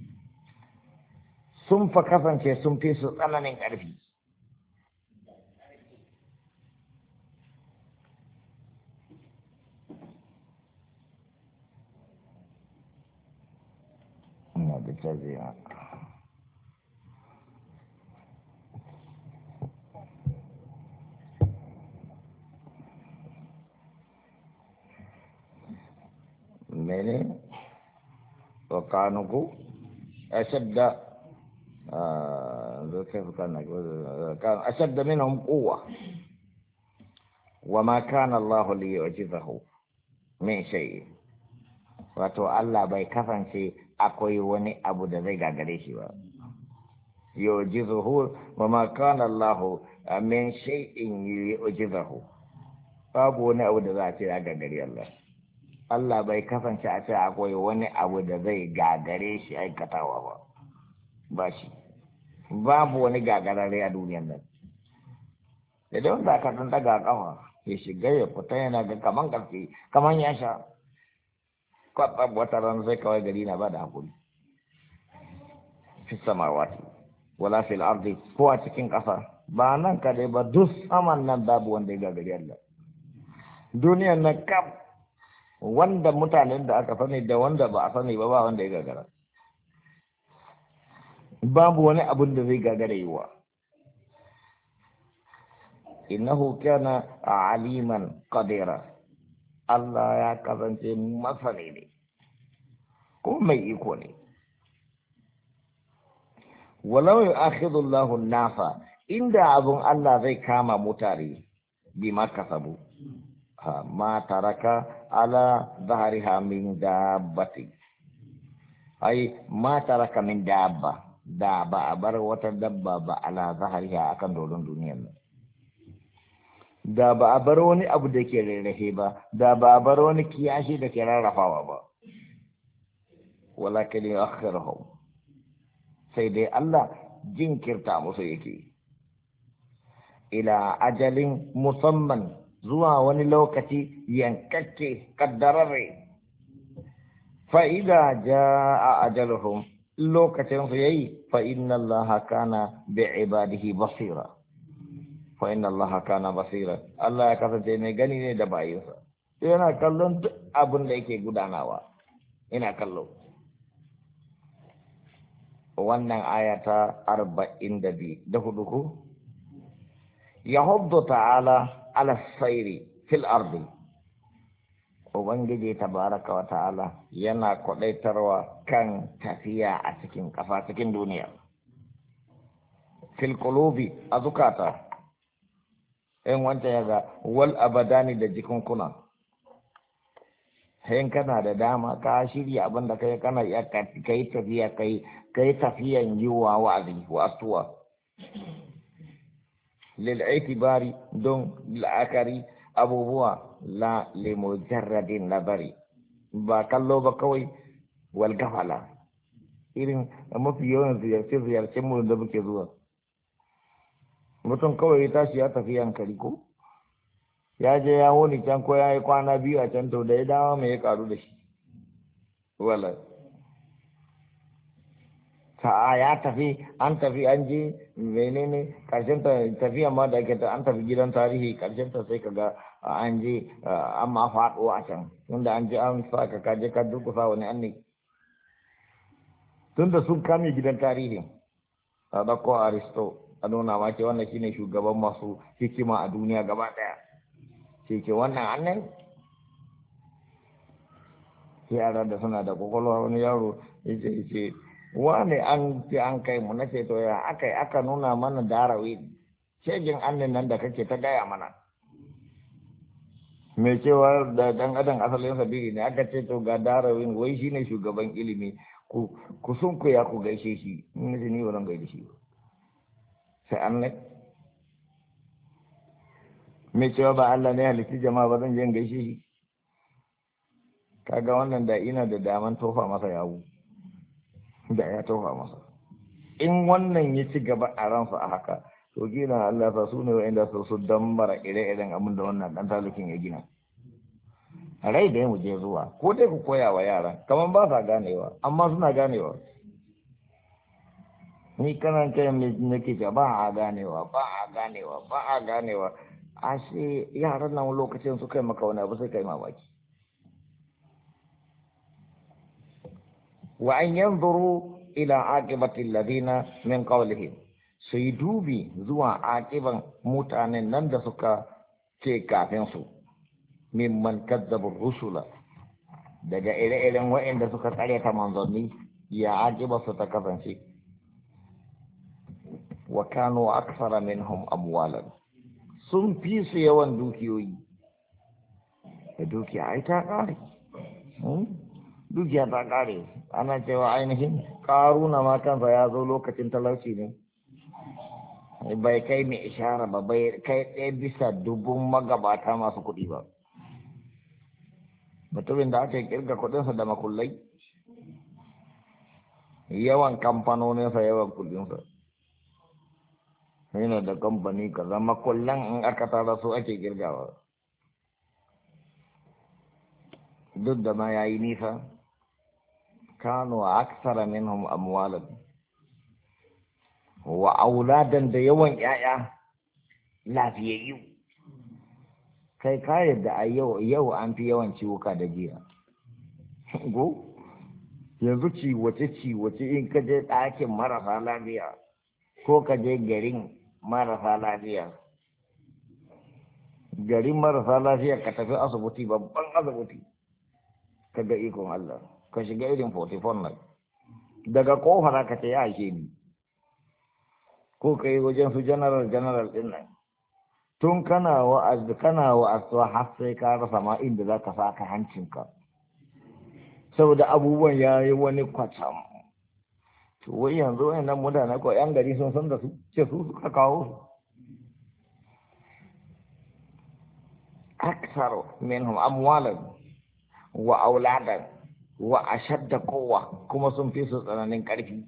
sun fa kasance sun fi su tsananin ƙarfi ina da cajiya mene wa kanu ashadda كيف كان كان أشد منهم قوة وما كان الله ليعجزه من شيء wato Allah bai kasance akwai wani abu da zai gagare shi ba yujizuhu wa ma kana Allah min shay'in yujizuhu babu wani abu da za a ce ya gagare Allah Allah bai kasance a ce akwai wani abu da zai gagare shi aikatawa ba ba shi babu wani gagarare a duniyar nan da wanda aka dan daga kafa ya shiga ya fita yana ga kaman karfi kaman ya sha kwatsam wata ran sai kawai gari na ba da hakuri fi samawati wala fil ardi ko a cikin kasa ba nan kadai ba duk saman nan babu wanda ya gagari Allah duniyar nan kaf wanda mutanen da aka sani da wanda ba a sani ba ba wanda ya gagara babu wani abun da zai gagara yiwa innahu kana aliman qadira Allah ya kasance masani ne ko mai iko ne walau yu'akhidhu Allahu an-nasa inda abun Allah zai kama mutare bima kasabu ma taraka ala dhahriha min dabbati ai ma taraka min dabba da ba a bar wata dabba ba ala zahariya akan doron duniyar nan da ba a bar wani abu da ke rarrafe ba da ba a bar wani kiyashi da ke rarrafawa ba walakin yu'akhiruhum sai dai Allah jinkirta musu yake ila ajalin musamman zuwa wani lokaci yankakke kaddararre fa idza jaa ajaluhum lokacin su yayi fa inna allaha kana bi ibadihi basira fa inna allaha kana basira Allah ya kasance mai gani ne da bayinsa yana kallon duk abin da yake gudanawa ina kallo wannan aya ta arba'in da biyu da hudu ko yahuddu ta'ala ala sayri fil ardi ubangiji tabaraka wa ta'ala yana kwadaitarwa kan tafiya a cikin kafa cikin duniya fil qulubi azukata in wanda yaga wal abadani da jikunkuna hayin kana da dama ka shirya abinda kai kana iya kai tafiya kai kai tafiyan yiwa wa'azi wa astuwa lil itibari don la'akari abubuwa la limujarradin nazari ba kallo ba kawai wal gafala irin mafi yawan ziyarce ziyarcen mu da muke zuwa mutum kawai ya tashi ya tafi yankari ko ya je ya wuni can ko ya yi kwana biyu a can to da ya dawo mai ya karu da shi wala sa'a ya tafi an tafi an je menene karshen ta tafiya ma da ake ta an tafi gidan tarihi karshen ta sai kaga an je an ma faɗo a can tunda an je an sa ka kaje ka durkusa wani an ne tunda sun kame gidan tarihi a ɗauko aristo a nuna ma ce wannan shine shugaban masu hikima a duniya gaba ɗaya ce ke wannan annan yara da suna da kwakwalwa wani yaro ya ce wane an ce an kai mu na ce to ya aka yi aka nuna mana darawi shegin annin nan da kake ta gaya mana mai cewa da dan adam asalin sabiri ne aka ce to ga darawin wai shine shugaban ilimi ku ku sun ku ya ku gaishe shi in ji ni wannan gaishe shi sai annai mai cewa ba Allah ne halitta jama'a ba zan je gaishe shi kaga wannan da ina da daman tofa masa yawo da ya tofa masa in wannan ya ci gaba a ransa a haka to gina Allah sa su ne wa'inda su su dambara ire-iren abin da wannan dan talukin ya gina rai da ya muje zuwa ko dai ku koya wa yaran kamar ba sa ganewa amma suna ganewa ni kanan kai nake ce ba a ganewa ba a ganewa ba a ganewa ashe yaran nan lokacin su kai maka wani abu sai kai mamaki wa an yanzuru ila aqibati alladhina min qawlihim sai dubi zuwa aqiban mutanen nan da suka ce kafin su mimman kadzabu rusula daga ire-iren waɗanda suka tsare ta manzanni ya aqiba su ta kasance wa kanu akthara minhum amwalan sun fi su yawan dukiyoyi da dukiya ai ta kare dukiya ta kare ana cewa ainihin karuna ma kansa ya zo lokacin talauci ne bai kai mai ishara ba bai kai ɗaya bisa dubun magabata masu kuɗi ba mutumin da aka kirga kuɗinsa da makullai yawan kamfanoninsa yawan kuɗinsa yana da kamfani kaza makullan in aka tara su ake kirgawa duk da ma yayi nisa kanu aksara minhum amwalan wa auladan da yawan yaya lafiyayyu kai ka yadda a yau yau an fi yawan ciwuka da jiya go yanzu ciwace ciwace in ka je ɗakin marasa lafiya ko ka je garin marasa lafiya garin marasa lafiya ka tafi asibiti babban asibiti ka ga ikon Allah ka shiga irin forty-four nan daga kofar ka ce ya ake ni ko ka yi wajen su general general din nan tun kana wa'az kana wa'azuwa har sai ka rasa ma inda za ka saka hancinka saboda abubuwan ya yi wani kwatsam to wai yanzu wayannan mutane ko yan gari sun san da su ce su suka kawo su aksaru minhum amwalan wa auladan wa ashadda quwwa kuma sun fi su tsananin karfi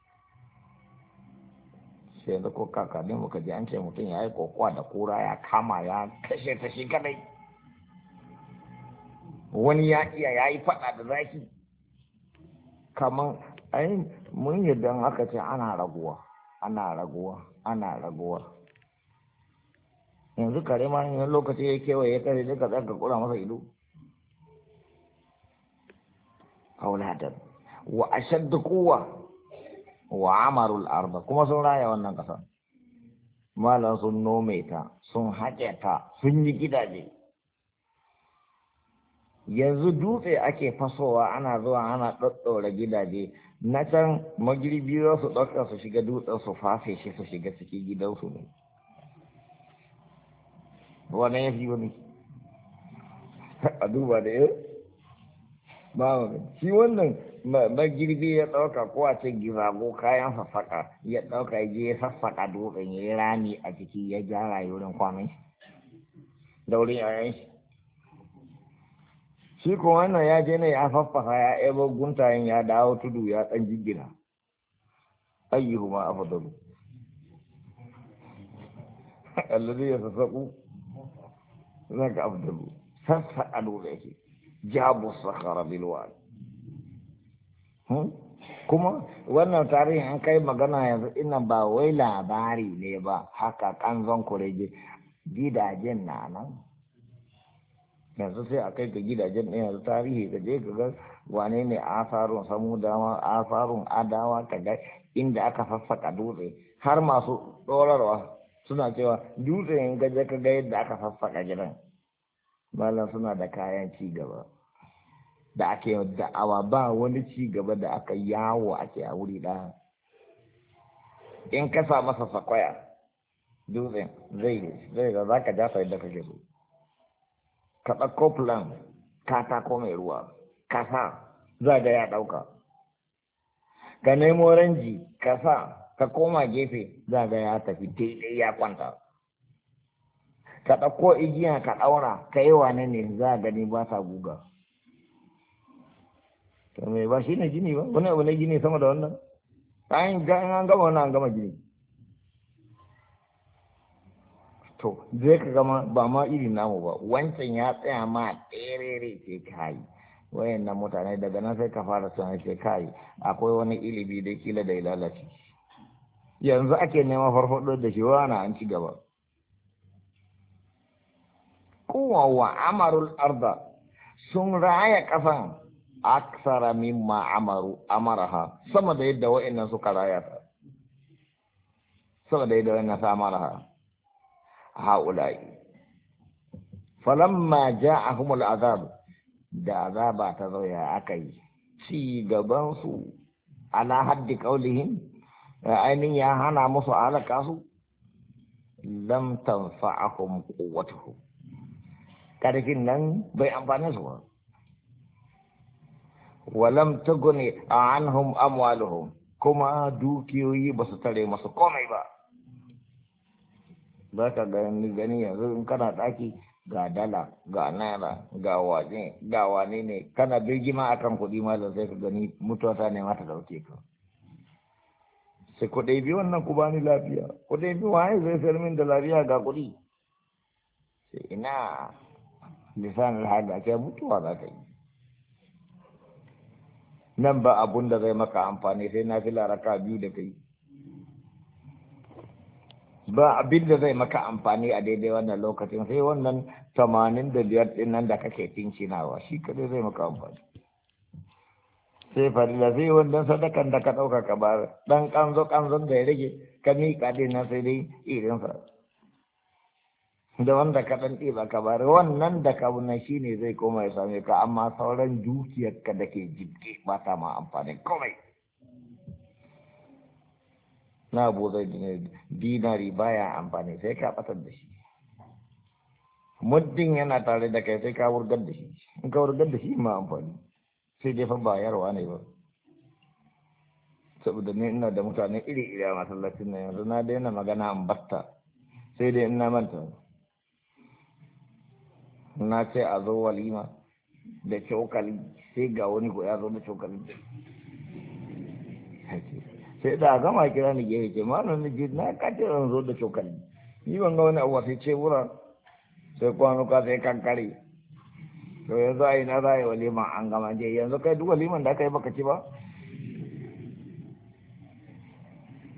sai da ko kakanni muka ji an ce mutum ya yi kokowa da kura ya kama ya kashe ta shi kadai wani ya iya ya yi fada da zaki kaman ai mun yadda aka ce ana raguwa ana raguwa ana raguwa yanzu kare ma yin lokaci ya kewaye kare duka za ka kura masa ido auladan wa ashaddu quwwa wa amarul arda kuma sun raya wannan kasa malan sun nome ta sun haƙe ta sun yi gidaje yanzu dutse ake fasowa ana zuwa ana ɗaɗɗaura gidaje na can magirbi su ɗauka su shiga dutsen su fafe shi su shiga ciki gidansu ne wane ya fi wani a duba da yau ba shi wannan magirbi ya ɗauka ko a ce gizago kayan sassaƙa ya ɗauka ya je ya sassaƙa dutsen ya yi rami a ciki ya gyara wurin kwanan da wurin yayan shi shi ko wannan ya je ne ya faffasa ya ebo guntayen ya dawo tudu ya ɗan jingina ayyuhu ma afdalu alladhi yasaqu zaka afdalu sassaƙa dutse yake jabu sakhara bil wadi kuma wannan tarihin an kai magana yanzu ina ba wai labari ne ba haka kanzon kurege gidajen na nan yanzu sai a kai ga gidajen ɗin yanzu tarihi ga je ga wane ne asarun samudawa asarun adawa kaga inda aka sassaka dutse har masu ɗorarwa suna cewa dutse in gaje ka ga yadda aka sassaka gidan malam suna da kayan ci gaba da ake da'awa ba wani ci gaba da aka yawo ake a wuri ɗaya in ka sa masa sakwaya dutsen zai zai ga za ka jafa yadda kake so ka ɗauko plan katako mai ruwa kasa za ga ya ɗauka ka nemo ranji kasa ka koma gefe za ga ya tafi daidai ya kwanta ka ɗauko igiya ka ɗaura ka yi wane ne za a gani ba sa guga to mai ba shi ne gini ba wani abu ne gini sama da wannan an gama wannan an gama gini to zai ka gama ba ma irin namu ba wancan ya tsaya ma ɗerere ce kai wayannan mutane daga nan sai ka fara sanar ce kai akwai wani ilimi da kila da lalace yanzu ake neman farfaɗo da shi wani an ci gaba kowa wa amarul arda sun raya kasan aksara mimma amaru amaraha sama da yadda wa'annan suka raya ta sama da yadda wa'annan sa amaraha haulai falamma ja'ahumul azab da azaba ta zo ya akai ci gaban su ala haddi qaulihim ainin ya hana musu alaka su lam tanfa'ahum quwwatuhum karfin nan bai amfane su ba walam tuguni anhum amwaluhum kuma dukiyoyi ba su tare masu komai ba ba ka gani gani yanzu in kana daki ga dala ga naira ga waje ga wane ne kana birgima akan kuɗi ma da sai ka gani mutuwa ta ne mata dauke ka sai kuɗi biyu wannan ku bani lafiya kuɗi biyu waye zai sayar min da lafiya ga kuɗi sai ina lisan alhaga ke mutuwa za ka yi nan ba abun da zai maka amfani sai na fi laraka biyu da kai ba abin da zai maka amfani a daidai wannan lokacin sai wannan tamanin da biyar ɗin nan da kake tincinawa shi kadai zai maka amfani sai farila sai wannan sadakan da ka ɗauka ka ba ɗan ƙanzo ƙanzon da ya rage ka miƙa ɗin nan sai dai irinsa da wanda ka ɗan ɗiba ka bari wannan da ka na shi ne zai koma ya same ka amma sauran dukiyarka da ke jibge ba ta ma amfani komai na abu zai dinari baya amfani sai ka ɓatar da shi muddin yana tare da kai sai ka wurgar da shi in ka wurgar da shi ma amfani sai dai fa bayarwa ne ba saboda ne ina da mutane iri-iri a masallacin nan yanzu na daina magana an batta sai dai ina manta na ce a zo walima da cokali sai ga wani ko ya zo da cokali sai da gama kira ni gefe ce malam ni na kace zan zo da cokali ni ban ga wani abu sai ce wura sai kwanuka sai kankare to yanzu a yi na za a yi walima an gama je yanzu kai duk waliman da aka yi baka ci ba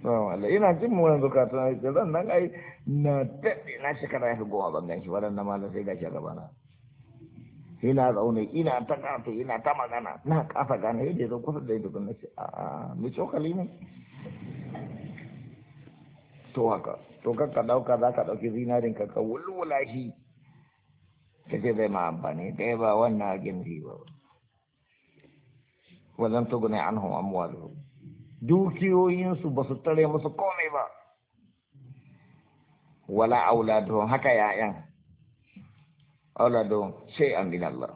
Allah ina jin mu yanzu ka tana ce zan nan ai na daɗe na shekara ya fi goma ban gan shi waɗannan malam sai gashi a gabana ina zaune ina ta kato ina ta magana na kafa gane yadda zo kusa da yadda na ce a mu cokali ne to haka to kakka ɗauka za ka ɗauki zinarin ka ka wulwula shi ka ce zai ma amfani ɗaya ba wannan gindi ba wajen tugune an hau amwalu dukiyoyinsu ba su tare musu komai ba wala auladun haka ya'yan auladun shay'an min Allah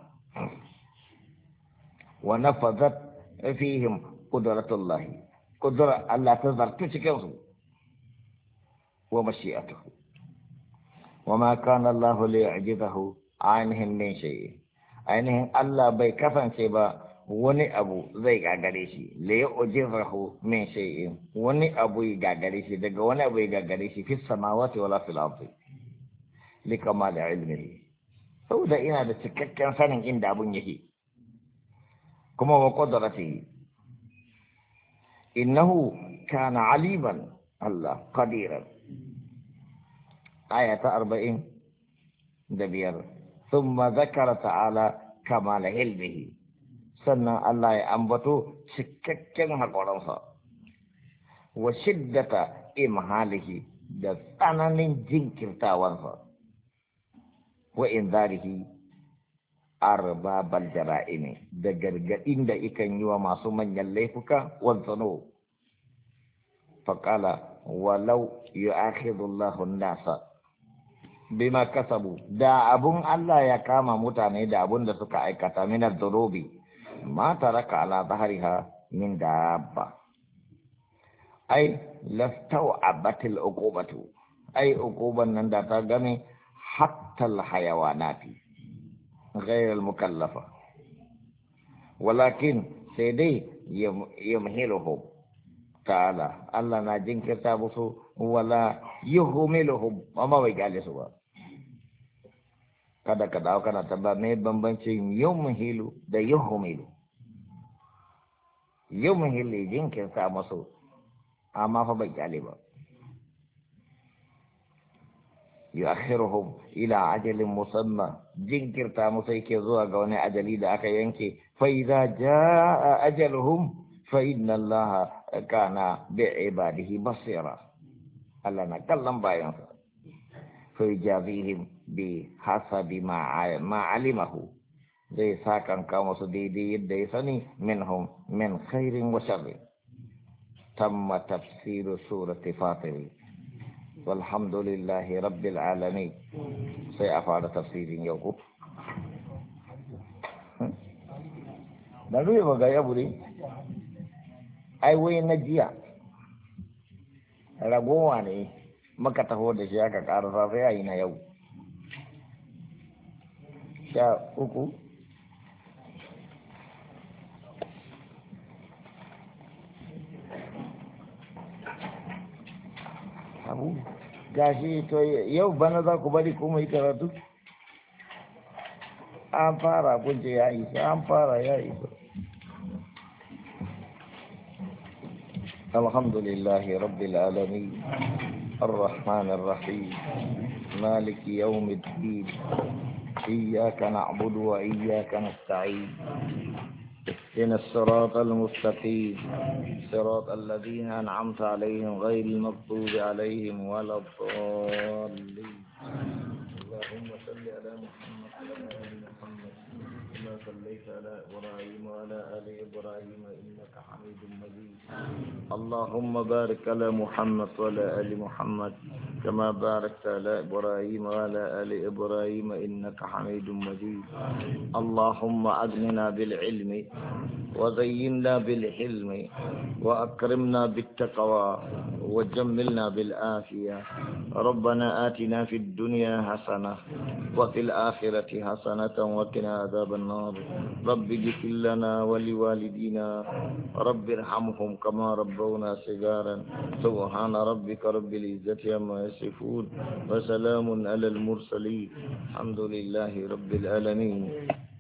wa nafazat fihim qudratullah qudrat Allah ta zartu cikin su wa mashi'atuhu wa ma kana Allah liya'jizahu ainihin min shay'in ainihin Allah bai kasance ba wani abu zai gagare shi la yu'jizahu min shay'in wani abu ya gagare shi daga wani abu ya gagare shi fi samawati wala fil ardi li kamal ilmihi saboda ina da cikakken sanin inda abun yake kuma wa qudratihi innahu kana aliman Allah qadiran ayata arba'in da biyar thumma zakara ta'ala kamal ilmihi sannan Allah ya ambato cikakken haƙoransa wa shiddata imhalihi da tsananin jinkirtawansa wa inzarihi arbabal jara'imi da gargaɗin da ikan yi wa masu manyan laifuka wanzano faƙala walau yu'akhidullahu an-nasa bima kasabu da abun Allah ya kama mutane da abun da suka aikata min adh-dhunubi ma taraka ala dhahriha min dabba ai lastau abatil uqubatu ai uquban nan da ta game hatta al hayawanati ghayr al mukallafa walakin sai dai yamhiluhum ta'ala Allah na jinkirta musu wala yuhmiluhum amma bai gale su ba kada ka dawo kana tabba mai bambancin yumhilu da yuhmilu yumhilu jinkirta musu amma fa bai gale ba yu'akhiruhum ila ajalin musamma jinkirta musu yake zuwa ga wani ajali da aka yanke fa idza jaa ajaluhum fa inna allaha kana bi ibadihi basira Allah na kallon bayansa fa yajazihim bi hasabi ma ma alimahu zai sakan kawo su daidai yadda ya sani minhum min khairin wa sharri tamma tafsiru surati fatir walhamdulillahi rabbil alamin sai a fara tafsirin yau ko da ruwa ga yabu ne ai wai na jiya ragowa ne maka taho da shi aka karasa sai a yi na yau sha uku abu gashi to yau bana za ku bari kuma yi karatu an fara kunce ya isa an fara ya isa alhamdulillahi rabbil alamin الرحمن الرحيم مالك يوم الدين إياك نعبد وإياك نستعين اهدنا الصراط المستقيم صراط الذين أنعمت عليهم غير المغضوب عليهم ولا الضالين اللهم صل على محمد وعلى آل محمد كما صليت على إبراهيم وعلى آل إبراهيم إنك حميد مجيد اللهم بارك على محمد وعلى آل محمد كما باركت على إبراهيم وعلى آل إبراهيم إنك حميد مجيد اللهم أغننا بالعلم وزينا بالحلم وأكرمنا بالتقوى وجملنا بالآفية ربنا آتنا في الدنيا حسنة وفي الآخرة حسنة وقنا عذاب النار رب اغفر لنا ولوالدينا رب ارحمهم كما ربونا صغارا سبحان ربك رب العزة عما يصفون وسلام على المرسلين الحمد لله رب العالمين